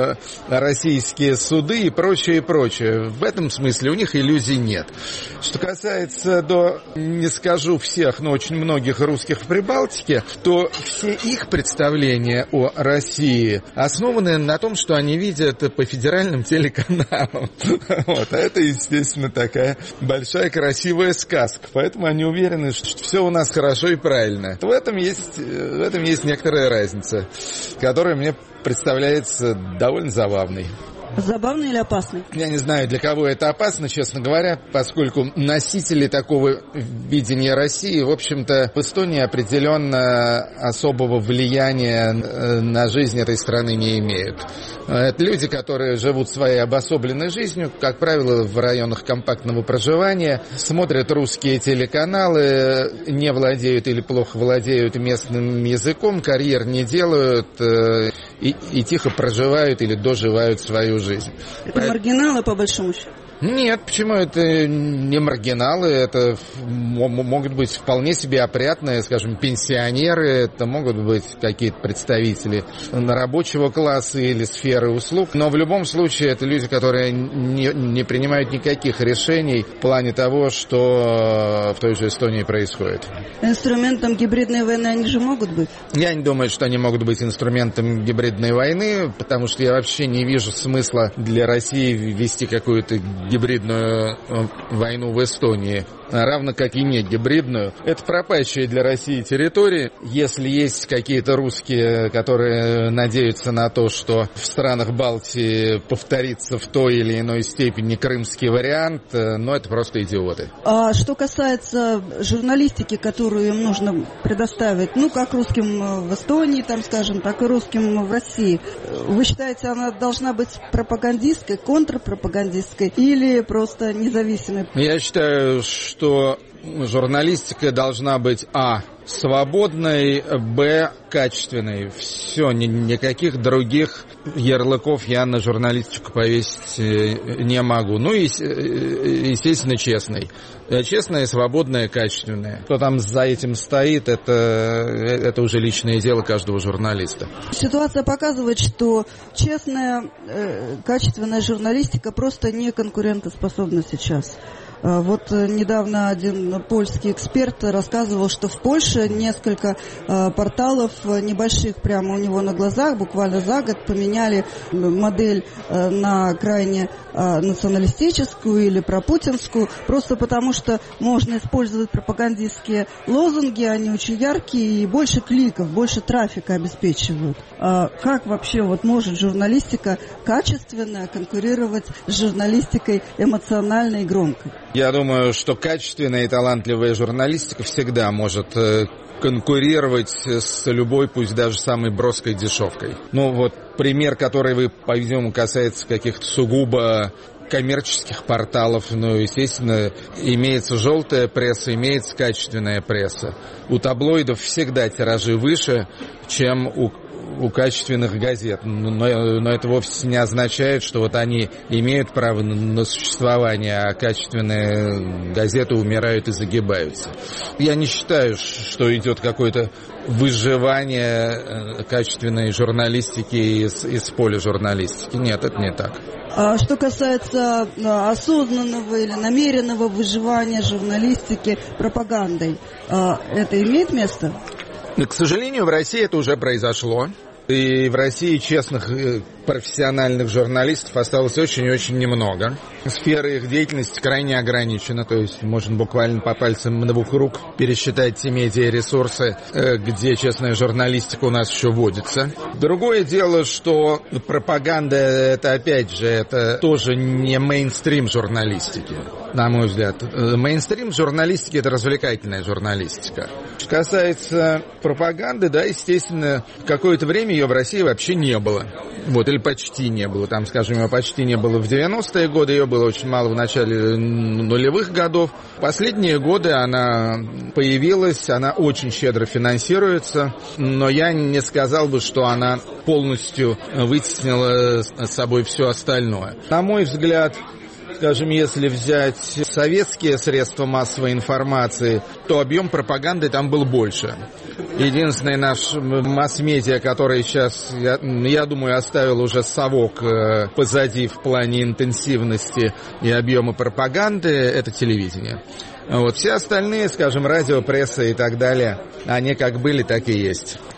российские суды и прочее, и прочее. В этом смысле у них иллюзий нет. Что касается, до, не скажу всех, но очень многих русских в Прибалтике, то все их представления о России основаны на том, что они видят по федеральным телеканалам. Вот, а это, естественно, такая большая красивая сказка. Поэтому они уверены, что все у нас хорошо и правильно. В этом есть, в этом есть некоторая разница, которая мне представляется довольно забавной. Забавный или опасный? Я не знаю, для кого это опасно, честно говоря, поскольку носители такого видения России, в общем-то, в Эстонии определенно особого влияния на жизнь этой страны не имеют. Это люди, которые живут своей обособленной жизнью, как правило, в районах компактного проживания, смотрят русские телеканалы, не владеют или плохо владеют местным языком, карьер не делают и, и тихо проживают или доживают свою жизнь. Это маргиналы, по большому счету? Нет, почему? Это не маргиналы, это могут быть вполне себе опрятные, скажем, пенсионеры, это могут быть какие-то представители рабочего класса или сферы услуг, но в любом случае это люди, которые не, не принимают никаких решений в плане того, что в той же Эстонии происходит. Инструментом гибридной войны они же могут быть? Я не думаю, что они могут быть инструментом гибридной войны, потому что я вообще не вижу смысла для России вести какую-то гибридную войну в Эстонии, равно как и не гибридную. Это пропащие для России территории. Если есть какие-то русские, которые надеются на то, что в странах Балтии повторится в той или иной степени крымский вариант, но это просто идиоты. А что касается журналистики, которую им нужно предоставить, ну, как русским в Эстонии, там, скажем, так и русским в России, вы считаете, она должна быть пропагандистской, контрпропагандистской или или просто независимой? Я считаю, что журналистика должна быть а. свободной, б. качественной. Все, ни, никаких других ярлыков я на журналистику повесить не могу. Ну и, естественно, честной. Честная, свободная, качественная. Кто там за этим стоит, это, это уже личное дело каждого журналиста. Ситуация показывает, что честная, качественная журналистика просто не конкурентоспособна сейчас. Вот недавно один польский эксперт рассказывал, что в Польше несколько э, порталов небольших прямо у него на глазах буквально за год поменяли модель э, на крайне э, националистическую или пропутинскую, просто потому что можно использовать пропагандистские лозунги, они очень яркие и больше кликов, больше трафика обеспечивают. А как вообще вот может журналистика качественная конкурировать с журналистикой эмоциональной и громкой? Я думаю, что качественная и талантливая журналистика всегда может конкурировать с любой, пусть даже самой броской дешевкой. Ну вот пример, который вы, по-видимому, касается каких-то сугубо коммерческих порталов, ну, естественно, имеется желтая пресса, имеется качественная пресса. У таблоидов всегда тиражи выше, чем у у качественных газет, но, но это вовсе не означает, что вот они имеют право на, на существование, а качественные газеты умирают и загибаются. Я не считаю, что идет какое-то выживание качественной журналистики из, из поля журналистики. Нет, это не так. А что касается осознанного или намеренного выживания журналистики пропагандой, это имеет место? К сожалению, в России это уже произошло. И в России честных профессиональных журналистов осталось очень и очень немного. Сфера их деятельности крайне ограничена, то есть можно буквально по пальцам двух рук пересчитать те медиаресурсы, где честная журналистика у нас еще водится. Другое дело, что пропаганда, это опять же, это тоже не мейнстрим журналистики, на мой взгляд. Мейнстрим журналистики — это развлекательная журналистика. Что касается пропаганды, да, естественно, какое-то время ее в России вообще не было. Вот, или почти не было. Там, скажем, ее почти не было в девяностые годы, ее было очень мало в начале нулевых годов. В последние годы она появилась, она очень щедро финансируется, но я не сказал бы, что она полностью вытеснила с собой все остальное. На мой взгляд, скажем, если взять советские средства массовой информации, то объем пропаганды там был больше. Единственный наш масс-медиа, который сейчас, я, я думаю, оставил уже совок позади в плане интенсивности и объема пропаганды, это телевидение. Вот. Все остальные, скажем, радио, пресса и так далее, они как были, так и есть.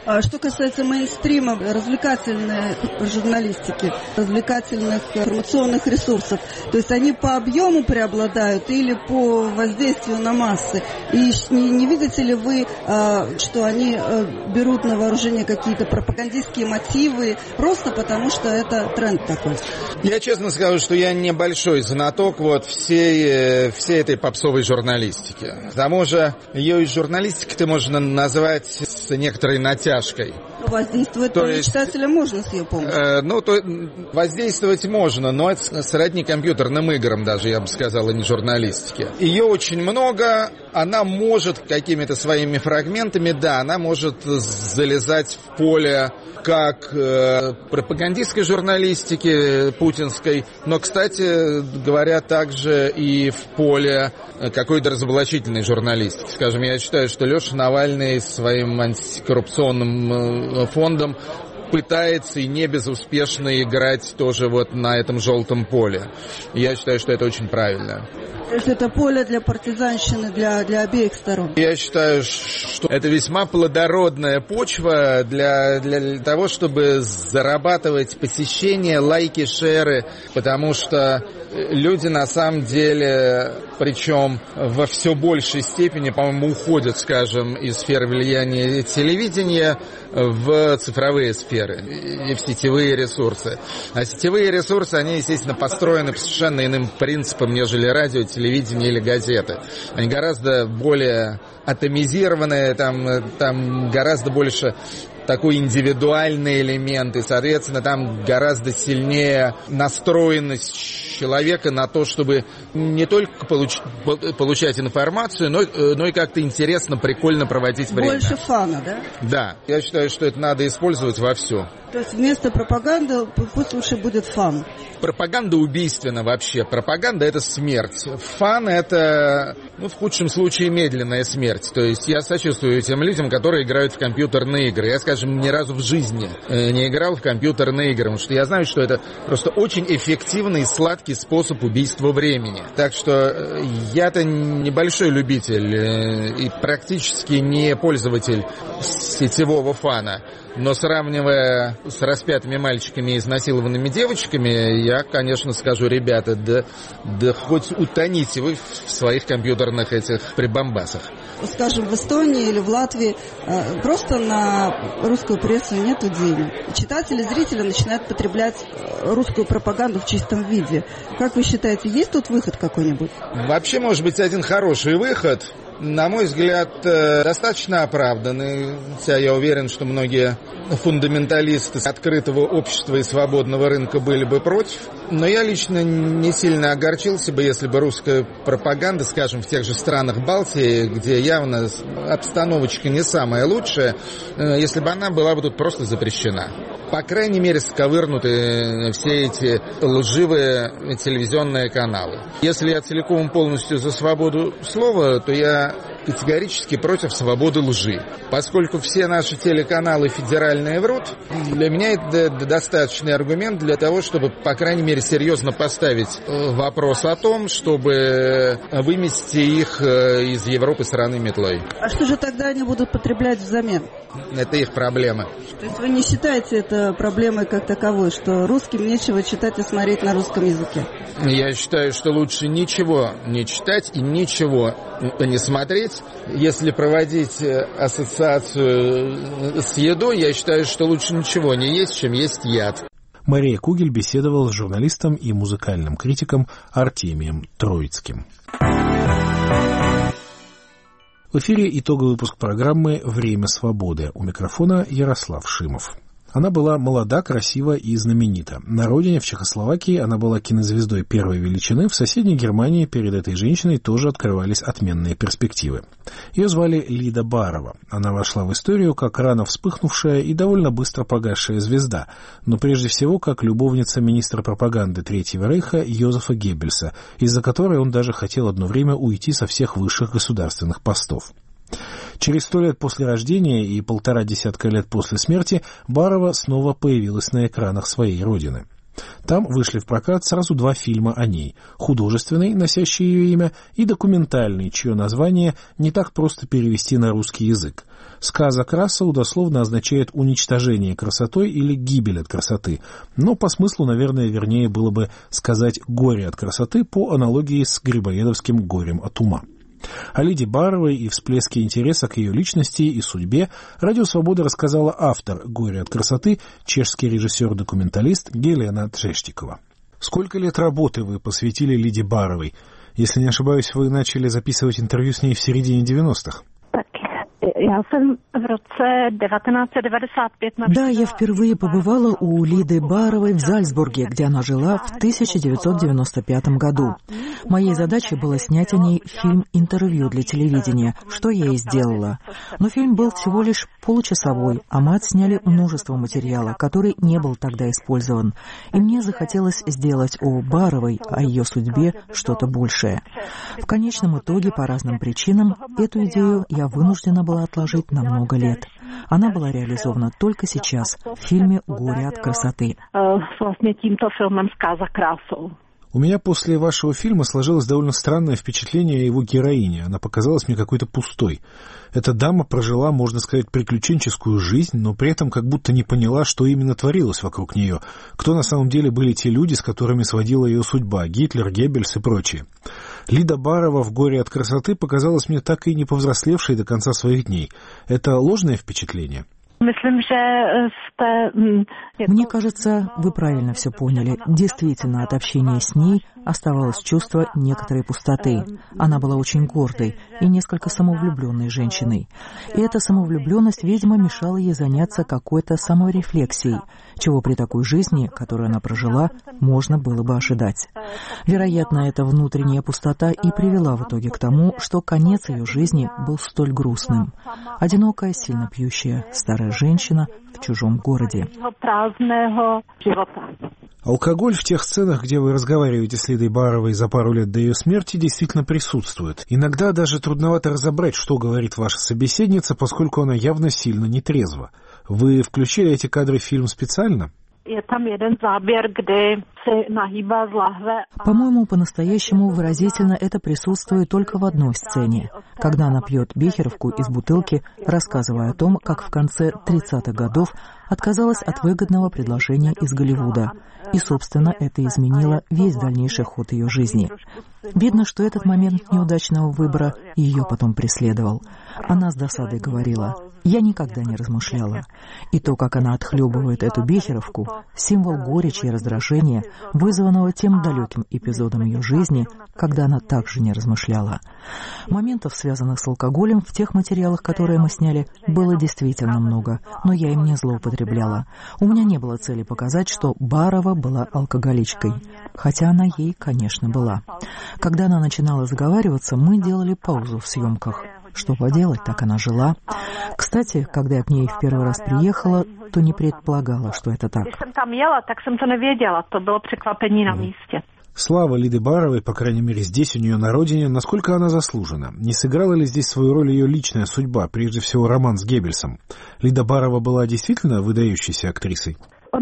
Что касается мейнстрима, развлекательной журналистики, развлекательных информационных ресурсов, то есть они по объему преобладают или по воздействию на массы? И не, не видите ли вы, что они берут на вооружение какие-то пропагандистские мотивы, просто потому что это тренд такой? Я честно скажу, что я небольшой знаток вот всей, всей этой попсовой журналистики. К тому же ее из журналистики-то можно назвать с некоторой натяжкой. Воздействовать то на есть, читателя можно с ее помощью? Э, ну, то воздействовать можно, но это сродни компьютерным играм даже, я бы сказал, и не журналистике. Ее очень много, она может какими-то своими фрагментами, да, она может залезать в поле как э, пропагандистской журналистики путинской, но, кстати говоря, также и в поле какой-то разоблачительной журналистики. Скажем, я считаю, что Леша Навальный своим антикоррупционным фондом пытается и не безуспешно играть тоже вот на этом желтом поле. Я считаю, что это очень правильно. То есть это поле для партизанщины, для, для обеих сторон? Я считаю, что это весьма плодородная почва для, для того, чтобы зарабатывать посещения, лайки, шеры, потому что люди на самом деле, причем во все большей степени, по-моему, уходят, скажем, из сферы влияния телевидения в цифровые сферы и в сетевые ресурсы. А сетевые ресурсы, они, естественно, построены по совершенно иным принципам, нежели радио, телевидение или газеты. Они гораздо более атомизированные, там, там гораздо больше такой индивидуальный элемент, и, соответственно, там гораздо сильнее настроенность человека на то, чтобы не только получ, получать информацию, но, но и как-то интересно, прикольно проводить время. Больше фана, да? Да. Я считаю, что это надо использовать вовсю. То есть вместо пропаганды пусть лучше будет фан. Пропаганда убийственна вообще. Пропаганда — это смерть. Фан — это, ну, в худшем случае, медленная смерть. То есть я сочувствую тем людям, которые играют в компьютерные игры. Я, скажем, ни разу в жизни не играл в компьютерные игры, потому что я знаю, что это просто очень эффективный и сладкий способ убийства времени. Так что я-то небольшой любитель и практически не пользователь сетевого фана. Но сравнивая с распятыми мальчиками и изнасилованными девочками, я, конечно, скажу, ребята, да, да хоть утоните вы в своих компьютерных этих прибамбасах. Скажем, в Эстонии или в Латвии просто на русскую прессу нету денег. Читатели, зрители начинают потреблять русскую пропаганду в чистом виде. Как вы считаете, есть тут выход какой-нибудь? Вообще, может быть, один хороший выход, на мой взгляд, достаточно оправданный. Хотя я уверен, что многие фундаменталисты открытого общества и свободного рынка были бы против. Но я лично не сильно огорчился бы, если бы русская пропаганда, скажем, в тех же странах Балтии, где явно обстановочка не самая лучшая, если бы она была бы тут просто запрещена. По крайней мере, сковырнуты все эти лживые телевизионные каналы. Если я целиком полностью за свободу слова, то я категорически против свободы лжи. Поскольку все наши телеканалы федеральные врут, для меня это достаточный аргумент для того, чтобы, по крайней мере, серьезно поставить вопрос о том, чтобы вымести их из Европы сраной метлой. А что же тогда они будут потреблять взамен? Это их проблема. То есть вы не считаете это проблемой как таковой, что русским нечего читать и смотреть на русском языке? Я считаю, что лучше ничего не читать и ничего не смотреть. Если проводить ассоциацию с едой, я считаю, что лучше ничего не есть, чем есть яд. Мария Кугель беседовала с журналистом и музыкальным критиком Артемием Троицким. В эфире итоговый выпуск программы «Время свободы». У микрофона Ярослав Шимов. Она была молода, красива и знаменита. На родине, в Чехословакии, она была кинозвездой первой величины. В соседней Германии перед этой женщиной тоже открывались отменные перспективы. Ее звали Лида Барова. Она вошла в историю как рано вспыхнувшая и довольно быстро погасшая звезда, но прежде всего как любовница министра пропаганды Третьего Рейха Йозефа Геббельса, из-за которой он даже хотел одно время уйти со всех высших государственных постов. Через сто лет после рождения и полтора десятка лет после смерти Барова снова появилась на экранах своей родины. Там вышли в прокат сразу два фильма о ней – художественный, носящий ее имя, и документальный, чье название не так просто перевести на русский язык. Сказок Рассел дословно означает «уничтожение красотой» или «гибель от красоты», но по смыслу, наверное, вернее было бы сказать «горе от красоты» по аналогии с грибоедовским «горем от ума». О Лиде Баровой и всплеске интереса к ее личности и судьбе Радио Свобода рассказала автор «Горе от красоты», чешский режиссер-документалист Гелена Трештикова. Сколько лет работы вы посвятили Лиде Баровой? Если не ошибаюсь, вы начали записывать интервью с ней в середине девяностых. Да, я впервые побывала у Лиды Баровой в Зальцбурге, где она жила в тысяча девятьсот девяносто пятом году. Моей задачей было снять о ней фильм-интервью для телевидения, что я и сделала. Но фильм был всего лишь получасовой, а мы отсняли множество материала, который не был тогда использован. И мне захотелось сделать о Баровой, о ее судьбе, что-то большее. В конечном итоге, по разным причинам, эту идею я вынуждена была отложить на много лет. Она была реализована только сейчас, в фильме «Горе от красоты». У меня после вашего фильма сложилось довольно странное впечатление о его героине. Она показалась мне какой-то пустой. Эта дама прожила, можно сказать, приключенческую жизнь, но при этом как будто не поняла, что именно творилось вокруг нее. Кто на самом деле были те люди, с которыми сводила ее судьба — Гитлер, Геббельс и прочие. Лида Барова в «Горе от красоты» показалась мне так и не повзрослевшей до конца своих дней. Это ложное впечатление? Мне кажется, вы правильно все поняли. Действительно, от общения с ней оставалось чувство некоторой пустоты. Она была очень гордой и несколько самовлюбленной женщиной. И эта самовлюбленность, видимо, мешала ей заняться какой-то саморефлексией, чего при такой жизни, которую она прожила, можно было бы ожидать. Вероятно, эта внутренняя пустота и привела в итоге к тому, что конец ее жизни был столь грустным. Одинокая, сильно пьющая старая женщина в чужом городе. Алкоголь в тех сценах, где вы разговариваете с Лидой Баровой за пару лет до ее смерти, действительно присутствует. Иногда даже трудновато разобрать, что говорит ваша собеседница, поскольку она явно сильно нетрезва. Вы включили эти кадры в фильм специально? По-моему, по-настоящему выразительно это присутствует только в одной сцене, когда она пьет бехеровку из бутылки, рассказывая о том, как в конце тридцатых годов отказалась от выгодного предложения из Голливуда. И, собственно, это изменило весь дальнейший ход ее жизни. Видно, что этот момент неудачного выбора ее потом преследовал. Она с досадой говорила: «Я никогда не размышляла». И то, как она отхлебывает эту бехеровку, символ горечи и раздражения, вызванного тем далеким эпизодом ее жизни, когда она также не размышляла. Моментов, связанных с алкоголем, в тех материалах, которые мы сняли, было действительно много, но я им не злоупотребляла. У меня не было цели показать, что Барова была алкоголичкой, хотя она ей, конечно, была. Когда она начинала заговариваться, мы делали паузу в съемках. Что поделать, так она жила. Кстати, когда я к ней в первый раз приехала, то не предполагала, что это так. Слава Лиды Баровой, по крайней мере здесь, у нее на родине, насколько она заслужена? Не сыграла ли здесь свою роль ее личная судьба, прежде всего роман с Геббельсом? Лида Барова была действительно выдающейся актрисой?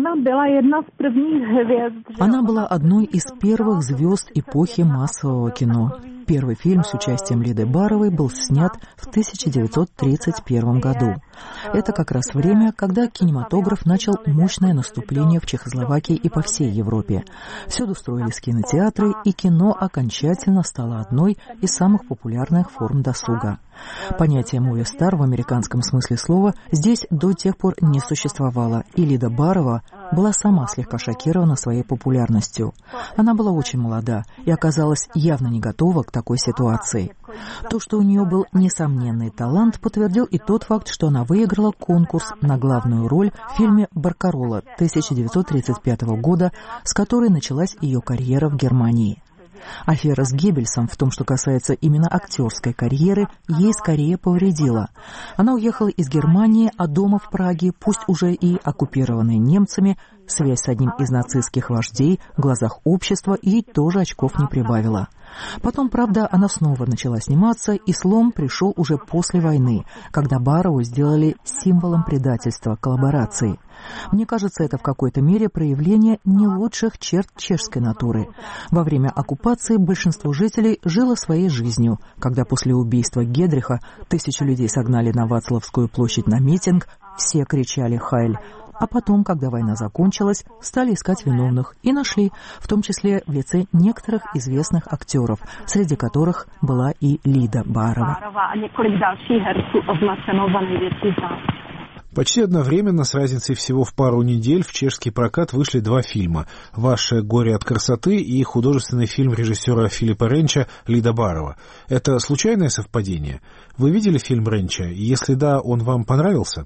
Она была одной из первых звезд эпохи массового кино. Первый фильм с участием Лиды Баровой был снят в тысяча девятьсот тридцать первом году. Это как раз время, когда кинематограф начал мощное наступление в Чехословакии и по всей Европе. Всюду строились кинотеатры, и кино окончательно стало одной из самых популярных форм досуга. Понятие «муви-стар» в американском смысле слова здесь до тех пор не существовало, и Лида Барова была сама слегка шокирована своей популярностью. Она была очень молода и оказалась явно не готова к такой ситуации. То, что у нее был несомненный талант, подтвердил и тот факт, что она выиграла конкурс на главную роль в фильме «Баркаролла» тысяча девятьсот тридцать пятого года, с которой началась ее карьера в Германии. Афера с Геббельсом, в том, что касается именно актерской карьеры, ей скорее повредила. Она уехала из Германии, а дома в Праге, пусть уже и оккупированной немцами, Связь с одним из нацистских вождей в глазах общества ей тоже очков не прибавила. Потом, правда, она снова начала сниматься, и слом пришел уже после войны, когда Барову сделали символом предательства, коллаборации. Мне кажется, это в какой-то мере проявление не лучших черт чешской натуры. Во время оккупации большинство жителей жило своей жизнью. Когда после убийства Гедриха тысячи людей согнали на Вацлавскую площадь на митинг, все кричали «Хайль!». А потом, когда война закончилась, стали искать виновных и нашли, в том числе в лице некоторых известных актеров, среди которых была и Лида Барова. Почти одновременно, с разницей всего в пару недель, в чешский прокат вышли два фильма «Ваше горе от красоты» и художественный фильм режиссера Филиппа Ренча «Лида Барова». Это случайное совпадение? Вы видели фильм Ренча? Если да, он вам понравился?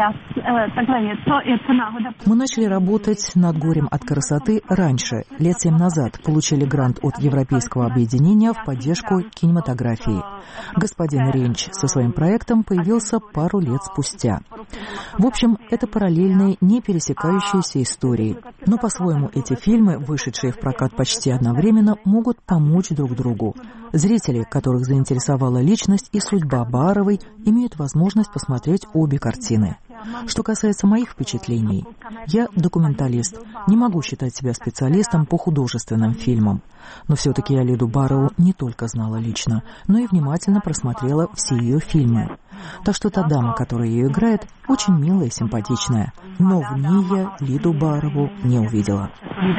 Мы начали работать над «Горем от красоты» раньше, лет семь назад. Получили грант от Европейского объединения в поддержку кинематографии. Господин Ренч со своим проектом появился пару лет спустя. В общем, это параллельные, не пересекающиеся истории. Но по-своему эти фильмы, вышедшие в прокат почти одновременно, могут помочь друг другу. Зрители, которых заинтересовала личность и судьба Баровой, имеют возможность посмотреть обе картины. Что касается моих впечатлений, я документалист, не могу считать себя специалистом по художественным фильмам. Но все-таки я Лиду Барову не только знала лично, но и внимательно просмотрела все ее фильмы. Так что та дама, которая ее играет, очень милая и симпатичная. Но в ней я Лиду Барову не увидела.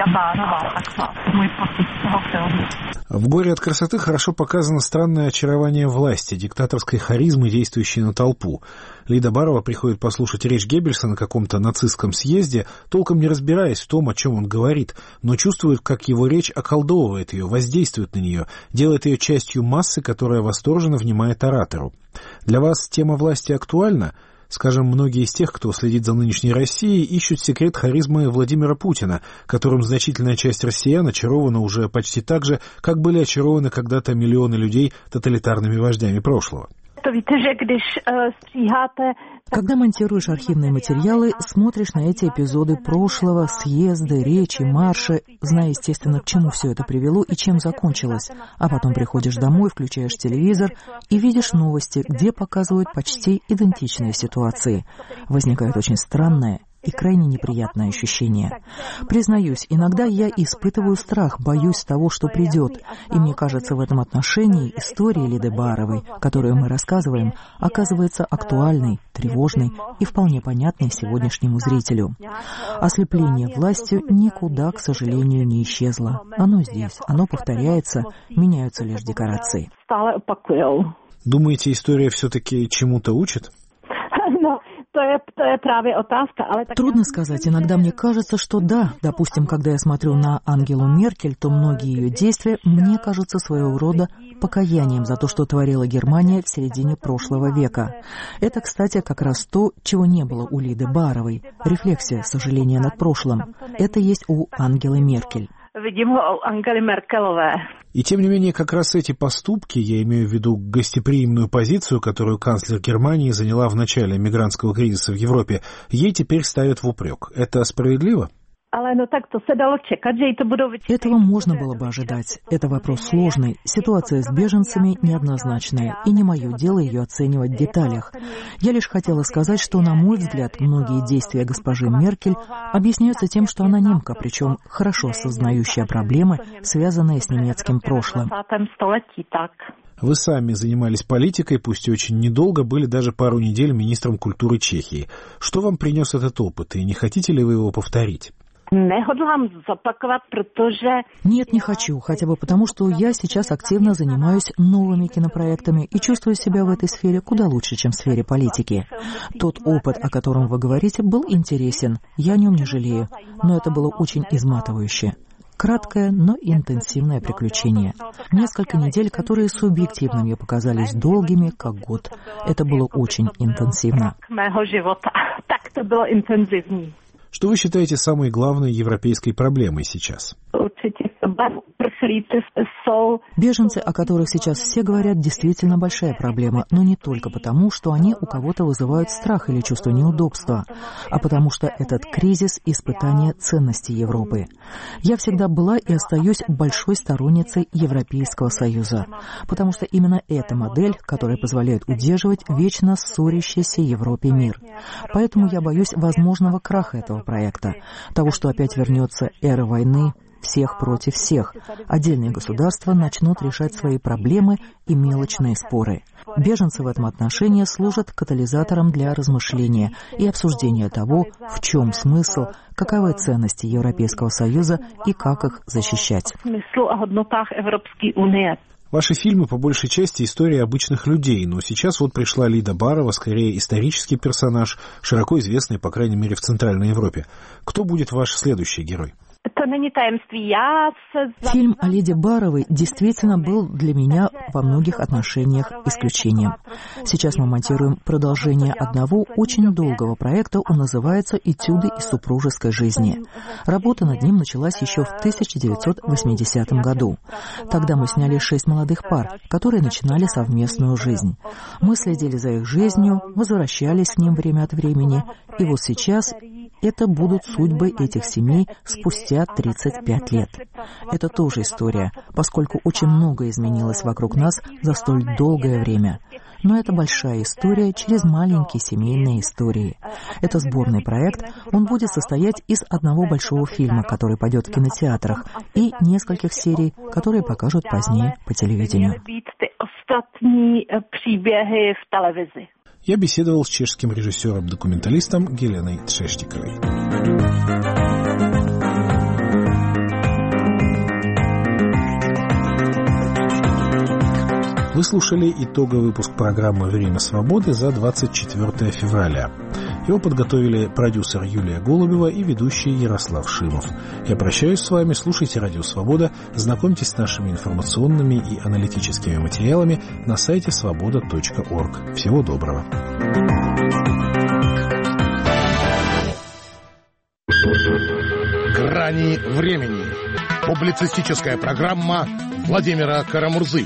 В «Горе от красоты» хорошо показано странное очарование власти, диктаторской харизмы, действующей на толпу. Лида Барова приходит послушать речь Геббельса на каком-то нацистском съезде, толком не разбираясь в том, о чем он говорит, но чувствует, как его речь околдовывает ее, воздействует на нее, делает ее частью массы, которая восторженно внимает оратору. Для вас тема власти актуальна? Скажем, многие из тех, кто следит за нынешней Россией, ищут секрет харизмы Владимира Путина, которым значительная часть россиян очарована уже почти так же, как были очарованы когда-то миллионы людей тоталитарными вождями прошлого. Когда монтируешь архивные материалы, смотришь на эти эпизоды прошлого, съезды, речи, марши, зная, естественно, к чему все это привело и чем закончилось. А потом приходишь домой, включаешь телевизор и видишь новости, где показывают почти идентичные ситуации. Возникает очень странное и крайне неприятное ощущение. Признаюсь, иногда я испытываю страх, боюсь того, что придет. И мне кажется, в этом отношении история Лиды Баровой, которую мы рассказываем, оказывается актуальной, тревожной и вполне понятной сегодняшнему зрителю. Ослепление властью никуда, к сожалению, не исчезло. Оно здесь, оно повторяется, меняются лишь декорации. Думаете, история все-таки чему-то учит? Трудно сказать. Иногда мне кажется, что да. Допустим, когда я смотрю на Ангелу Меркель, то многие ее действия мне кажутся своего рода покаянием за то, что творила Германия в середине прошлого века. Это, кстати, как раз то, чего не было у Лиды Баровой. Рефлексия, сожаление над прошлым. Это есть у Ангелы Меркель. И тем не менее, как раз эти поступки, я имею в виду гостеприимную позицию, которую канцлер Германии заняла в начале мигрантского кризиса в Европе, ей теперь ставят в упрек. Это справедливо? Этого можно было бы ожидать. Это вопрос сложный. Ситуация с беженцами неоднозначная, и не мое дело ее оценивать в деталях. Я лишь хотела сказать, что, на мой взгляд, многие действия госпожи Меркель объясняются тем, что она немка, причем хорошо осознающая проблемы, связанные с немецким прошлым. Вы сами занимались политикой, пусть и очень недолго, были даже пару недель министром культуры Чехии. Что вам принес этот опыт, и не хотите ли вы его повторить? Нет, не хочу, хотя бы потому, что я сейчас активно занимаюсь новыми кинопроектами и чувствую себя в этой сфере куда лучше, чем в сфере политики. Тот опыт, о котором вы говорите, был интересен, я о нем не жалею, но это было очень изматывающе. Краткое, но интенсивное приключение. Несколько недель, которые субъективно мне показались долгими, как год. Это было очень интенсивно. Что вы считаете самой главной европейской проблемой сейчас? Беженцы, о которых сейчас все говорят, действительно большая проблема, но не только потому, что они у кого-то вызывают страх или чувство неудобства, а потому что этот кризис — испытание ценностей Европы. Я всегда была и остаюсь большой сторонницей Европейского Союза, потому что именно эта модель, которая позволяет удерживать вечно ссорящийся Европе мир. Поэтому я боюсь возможного краха этого проекта, того, что опять вернется эра войны, всех против всех. Отдельные государства начнут решать свои проблемы и мелочные споры. Беженцы в этом отношении служат катализатором для размышления и обсуждения того, в чем смысл, каковы ценности Европейского Союза и как их защищать. Ваши фильмы по большей части истории обычных людей, но сейчас вот пришла Лида Барова, скорее исторический персонаж, широко известный, по крайней мере, в Центральной Европе. Кто будет ваш следующий герой? Фильм о Лиде Баровой действительно был для меня во многих отношениях исключением. Сейчас мы монтируем продолжение одного очень долгого проекта, он называется «Этюды из супружеской жизни». Работа над ним началась еще в тысяча девятьсот восьмидесятом году. Тогда мы сняли шесть молодых пар, которые начинали совместную жизнь. Мы следили за их жизнью, возвращались к ним время от времени, и вот сейчас это будут судьбы этих семей спустя тридцать пять лет. Это тоже история, поскольку очень многое изменилось вокруг нас за столь долгое время. Но это большая история через маленькие семейные истории. Это сборный проект, он будет состоять из одного большого фильма, который пойдет в кинотеатрах, и нескольких серий, которые покажут позднее по телевидению. Я беседовал с чешским режиссером-документалистом Геленой Тшештиковой. Вы слушали итоговый выпуск программы «Время свободы» за двадцать четвёртое февраля. Его подготовили продюсер Юлия Голубева и ведущий Ярослав Шимов. Я прощаюсь с вами, слушайте «Радио Свобода», знакомьтесь с нашими информационными и аналитическими материалами на сайте свобода точка орг. Всего доброго. «Грани времени». Публицистическая программа Владимира Карамурзы.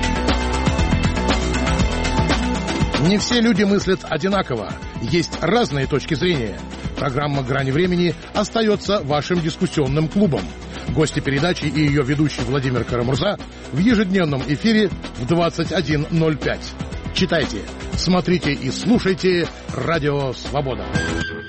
Не все люди мыслят одинаково. Есть разные точки зрения. Программа «Грани времени» остается вашим дискуссионным клубом. Гости передачи и ее ведущий Владимир Карамурза в ежедневном эфире в двадцать один ноль пять. Читайте, смотрите и слушайте «Радио Свобода».